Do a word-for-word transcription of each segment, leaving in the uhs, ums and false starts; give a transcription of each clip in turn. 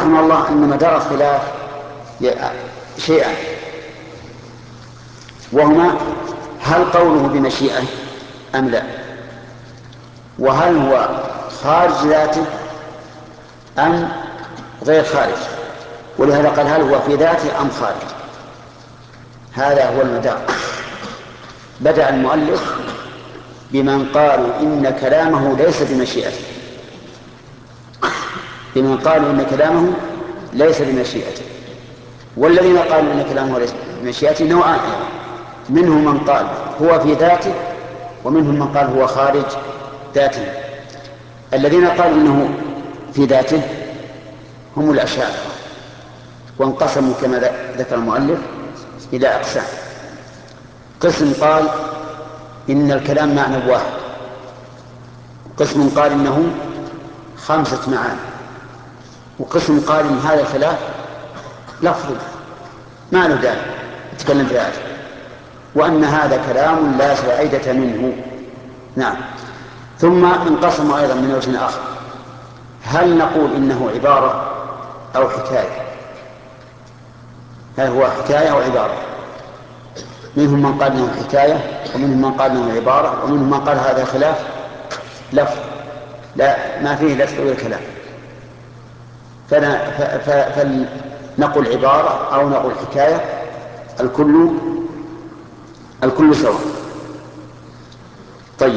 رحمه الله أن مدار الخلاف شيئان، وهما هل قوله بمشيئة أم لا، وهل هو خارج ذاته أم غير خارج، ولهذا قال هل هو في ذاته أم خارج. هذا هو المدار. بدأ المؤلف بمن قالوا إن كلامه ليس بمشيئته، بمن قالوا إن كلامه ليس بمشيئته. والذين قالوا إن كلامه ليس بمشيئته نوعان، منهم من قال هو في ذاته ومنهم من قال هو خارج ذاته. الذين قالوا إنه في ذاته هم الأشاعرة، وانقسموا كما ذكر المؤلف إلى أقسام. قسم قال إن الكلام معنى واحد، قسم قال إنه خمسة معاني، وقسم قال إن هذا الخلاف لفظي ما له داعي نتكلم في هذا، وأن هذا كلام لا فائدة منه. نعم. ثم انقسم أيضا من وجه آخر، هل نقول إنه عبارة أو حكاية؟ هل هو حكاية أو عبارة؟ منهم من قال إنه حكاية، ومنهم من قال إنه عبارة، ومنهم من قال هذا خلاف لفظ لا ما فيه لفظ ولا كلام. فلنقل عبارة أو نقول حكاية، الكل الكل سواء. طيب،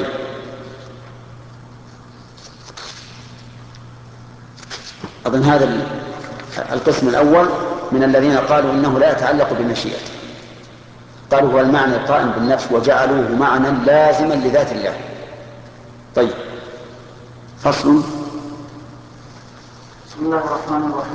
أظن هذا القسم الأول من الذين قالوا إنه لا يتعلق بمشيئته، قالوا هو المعنى القائم بالنفس وجعلوه معنى لازما لذات الله. طيب، فصل. بسم الله الرحمن الرحيم.